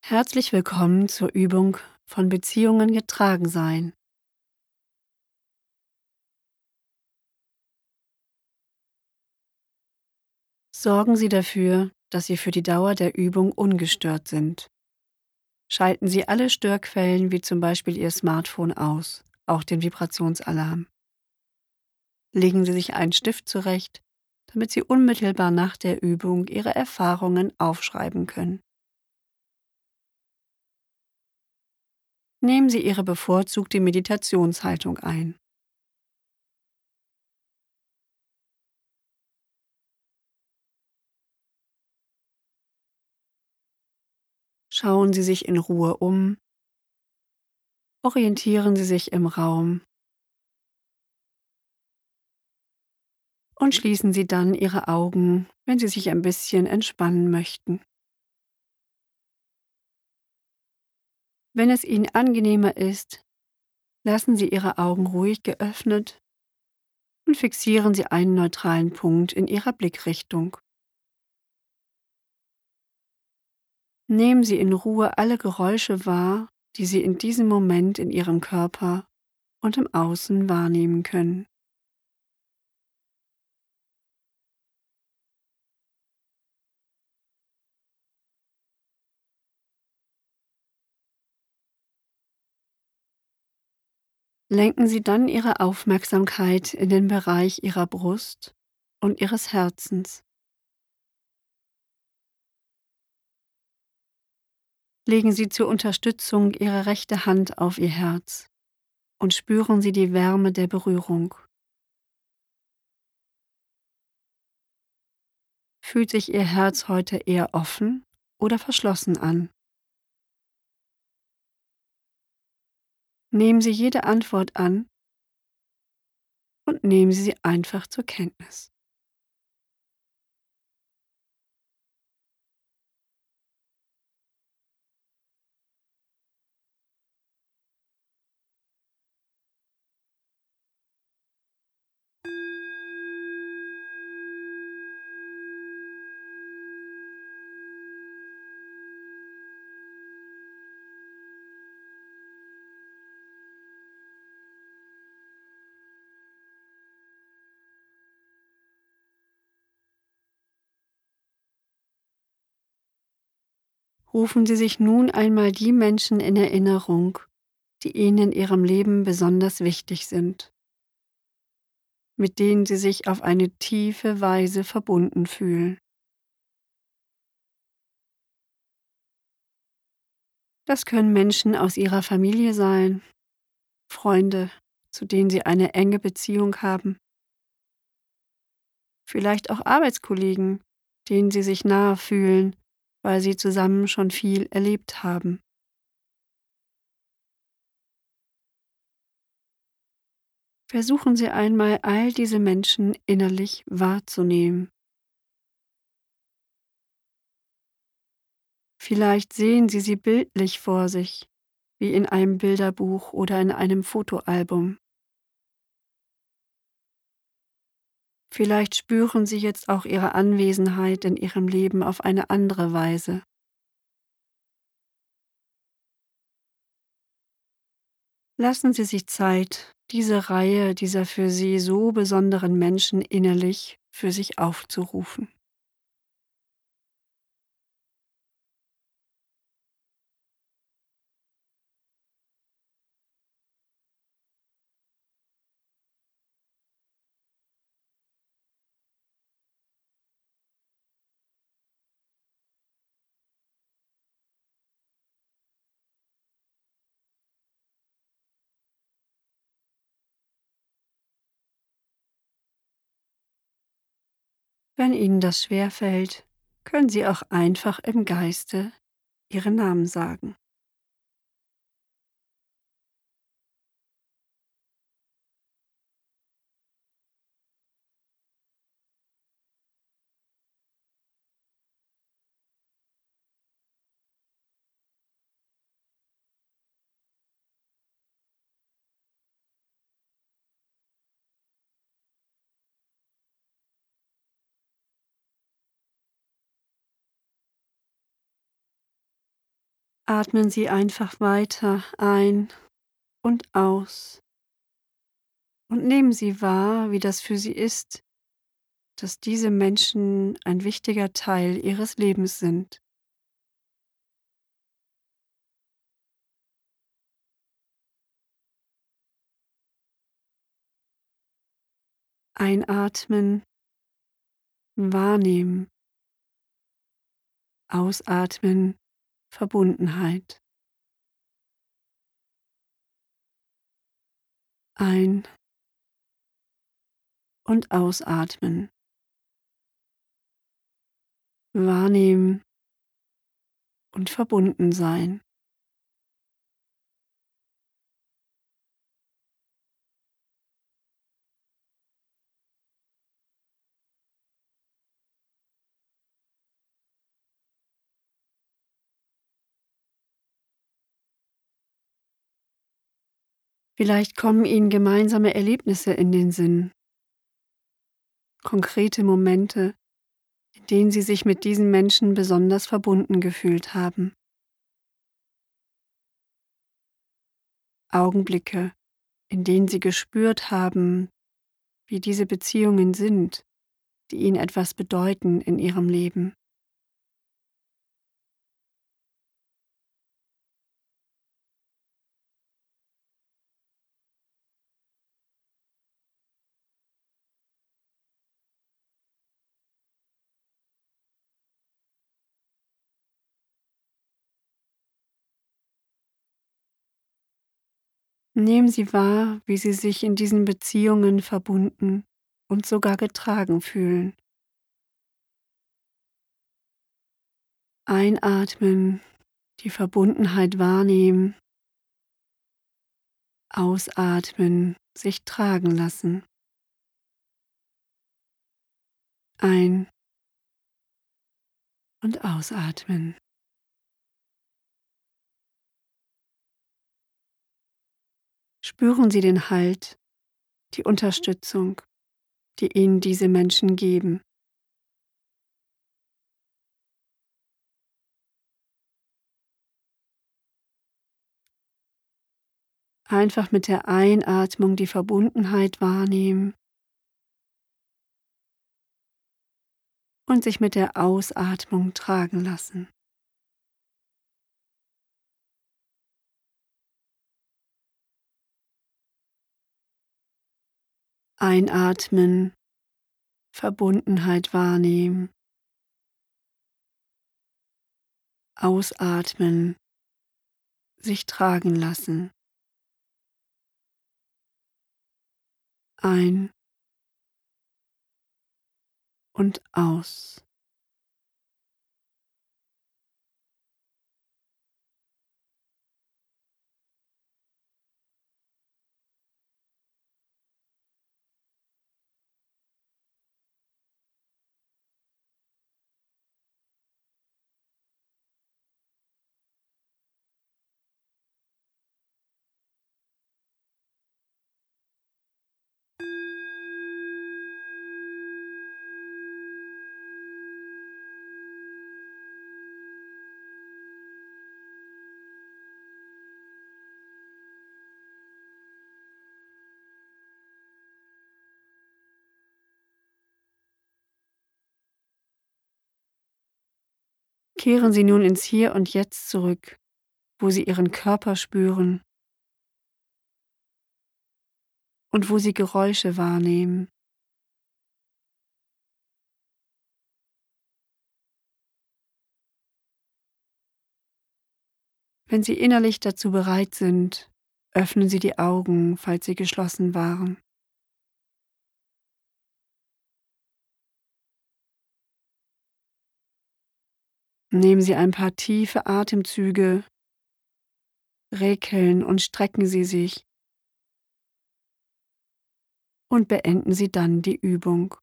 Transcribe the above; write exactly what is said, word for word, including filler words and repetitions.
Herzlich willkommen zur Übung von Beziehungen getragen sein. Sorgen Sie dafür, dass Sie für die Dauer der Übung ungestört sind. Schalten Sie alle Störquellen wie zum Beispiel Ihr Smartphone aus, auch den Vibrationsalarm. Legen Sie sich einen Stift zurecht, damit Sie unmittelbar nach der Übung Ihre Erfahrungen aufschreiben können. Nehmen Sie Ihre bevorzugte Meditationshaltung ein. Schauen Sie sich in Ruhe um, orientieren Sie sich im Raum und schließen Sie dann Ihre Augen, wenn Sie sich ein bisschen entspannen möchten. Wenn es Ihnen angenehmer ist, lassen Sie Ihre Augen ruhig geöffnet und fixieren Sie einen neutralen Punkt in Ihrer Blickrichtung. Nehmen Sie in Ruhe alle Geräusche wahr, die Sie in diesem Moment in Ihrem Körper und im Außen wahrnehmen können. Lenken Sie dann Ihre Aufmerksamkeit in den Bereich Ihrer Brust und Ihres Herzens. Legen Sie zur Unterstützung Ihre rechte Hand auf Ihr Herz und spüren Sie die Wärme der Berührung. Fühlt sich Ihr Herz heute eher offen oder verschlossen an? Nehmen Sie jede Antwort an und nehmen Sie sie einfach zur Kenntnis. Rufen Sie sich nun einmal die Menschen in Erinnerung, die Ihnen in Ihrem Leben besonders wichtig sind, mit denen Sie sich auf eine tiefe Weise verbunden fühlen. Das können Menschen aus Ihrer Familie sein, Freunde, zu denen Sie eine enge Beziehung haben, vielleicht auch Arbeitskollegen, denen Sie sich nahe fühlen, weil Sie zusammen schon viel erlebt haben. Versuchen Sie einmal, all diese Menschen innerlich wahrzunehmen. Vielleicht sehen Sie sie bildlich vor sich, wie in einem Bilderbuch oder in einem Fotoalbum. Vielleicht spüren Sie jetzt auch ihre Anwesenheit in Ihrem Leben auf eine andere Weise. Lassen Sie sich Zeit, diese Reihe dieser für Sie so besonderen Menschen innerlich für sich aufzurufen. Wenn Ihnen das schwerfällt, können Sie auch einfach im Geiste Ihre Namen sagen. Atmen Sie einfach weiter ein und aus und nehmen Sie wahr, wie das für Sie ist, dass diese Menschen ein wichtiger Teil Ihres Lebens sind. Einatmen, wahrnehmen, ausatmen, Verbundenheit. Ein- und ausatmen, wahrnehmen und verbunden sein. Vielleicht kommen Ihnen gemeinsame Erlebnisse in den Sinn, konkrete Momente, in denen Sie sich mit diesen Menschen besonders verbunden gefühlt haben. Augenblicke, in denen Sie gespürt haben, wie diese Beziehungen sind, die Ihnen etwas bedeuten in Ihrem Leben. Nehmen Sie wahr, wie Sie sich in diesen Beziehungen verbunden und sogar getragen fühlen. Einatmen, die Verbundenheit wahrnehmen, ausatmen, sich tragen lassen. Ein- und ausatmen. Spüren Sie den Halt, die Unterstützung, die Ihnen diese Menschen geben. Einfach mit der Einatmung die Verbundenheit wahrnehmen und sich mit der Ausatmung tragen lassen. Einatmen, Verbundenheit wahrnehmen. Ausatmen, sich tragen lassen. Ein- und aus. Kehren Sie nun ins Hier und Jetzt zurück, wo Sie Ihren Körper spüren und wo Sie Geräusche wahrnehmen. Wenn Sie innerlich dazu bereit sind, öffnen Sie die Augen, falls sie geschlossen waren. Nehmen Sie ein paar tiefe Atemzüge, rekeln und strecken Sie sich und beenden Sie dann die Übung.